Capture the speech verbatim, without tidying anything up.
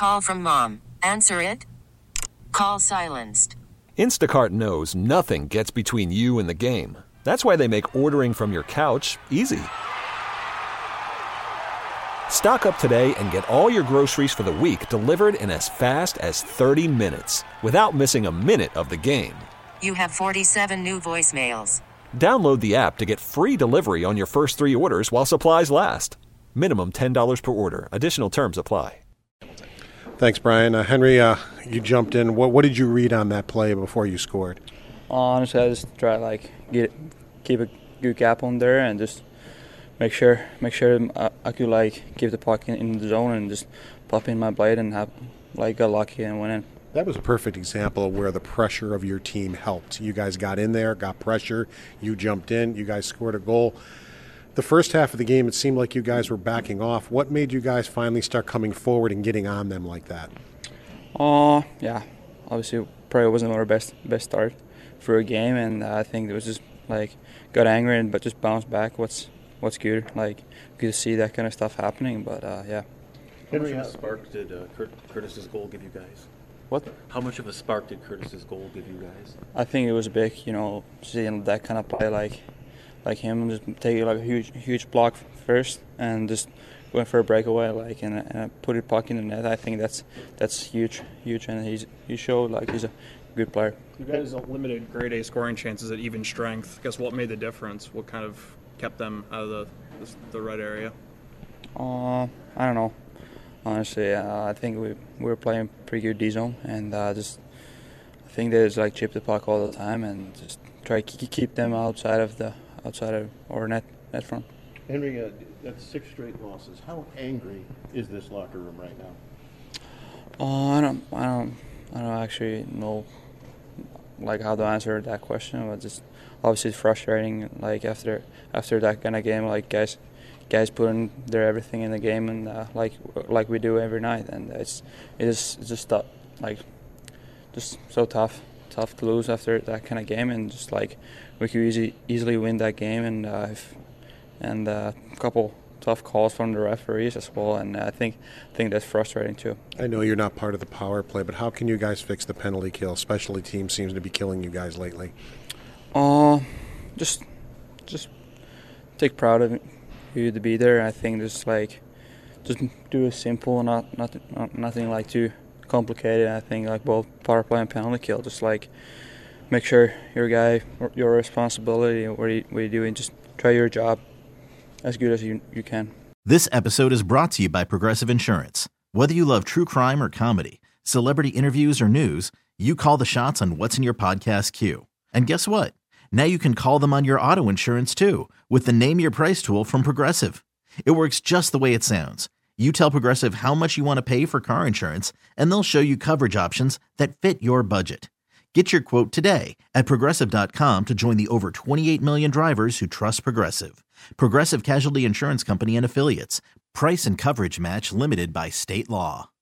call from mom. Answer it. Call silenced. Instacart knows nothing gets between you and the game. That's why they make ordering from your couch easy. Stock up today and get all your groceries for the week delivered in as fast as thirty minutes without missing a minute of the game. You have forty-seven new voicemails. Download the app to get free delivery on your first three orders while supplies last. Minimum ten dollars per order. Additional terms apply. Thanks, Brian. Uh, Henry, uh, you jumped in. What, what did you read on that play before you scored? Honestly, I just try to like get keep a good gap on there and just make sure make sure I, I could like keep the puck in, in the zone and just pop in my blade and have like got lucky and win in. That was a perfect example of where the pressure of your team helped. You guys got in there, got pressure. You jumped in. You guys scored a goal. The first half of the game, it seemed like you guys were backing off. What made you guys finally start coming forward and getting on them like that? Oh, uh, yeah. Obviously, probably wasn't our best best start for a game, and uh, I think it was just like got angry and but just bounced back. What's what's good? Like good to see that kind of stuff happening. But uh, yeah. How much of a spark did uh, Curt- Curtis's goal give you guys? What? How much of a spark did Curtis's goal give you guys? I think it was big. You know, seeing that kind of play like. Like him, just take like a huge, huge block first, and just going for a breakaway, like and, and put it puck in the net. I think that's that's huge, huge, and he's he showed like he's a good player. You guys limited grade A scoring chances at even strength. I guess what made the difference? What kind of kept them out of the the, the right area? Uh, I don't know. Honestly, uh, I think we we were playing pretty good D zone, and uh, just I think they just like chip the puck all the time and just try to keep them outside of the. outside of our net, net front. Henry, uh, that's six straight losses. How angry is this locker room right now? Oh, I don't, I don't, I don't actually know, like how to answer that question. But just obviously it's frustrating. Like after after that kind of game, like guys, guys putting their everything in the game, and uh, like like we do every night, and it's it's it's just tough, like just so tough, tough to lose after that kind of game, and just like. We could easy, easily win that game, and uh, if, and uh, a couple tough calls from the referees as well, and I think think that's frustrating too. I know you're not part of the power play, but how can you guys fix the penalty kill? Specialty team seems to be killing you guys lately. Uh, just just take proud of you to be there. I think just like just do it simple, not not, not nothing like too complicated. I think like both power play and penalty kill, just like. Make sure your guy, your responsibility, what you, what you do, and just try your job as good as you, you can. This episode is brought to you by Progressive Insurance. Whether you love true crime or comedy, celebrity interviews or news, you call the shots on what's in your podcast queue. And guess what? Now you can call them on your auto insurance too with the Name Your Price tool from Progressive. It works just the way it sounds. You tell Progressive how much you want to pay for car insurance, and they'll show you coverage options that fit your budget. Get your quote today at Progressive dot com to join the over twenty-eight million drivers who trust Progressive. Progressive Casualty Insurance Company and Affiliates. Price and coverage match limited by state law.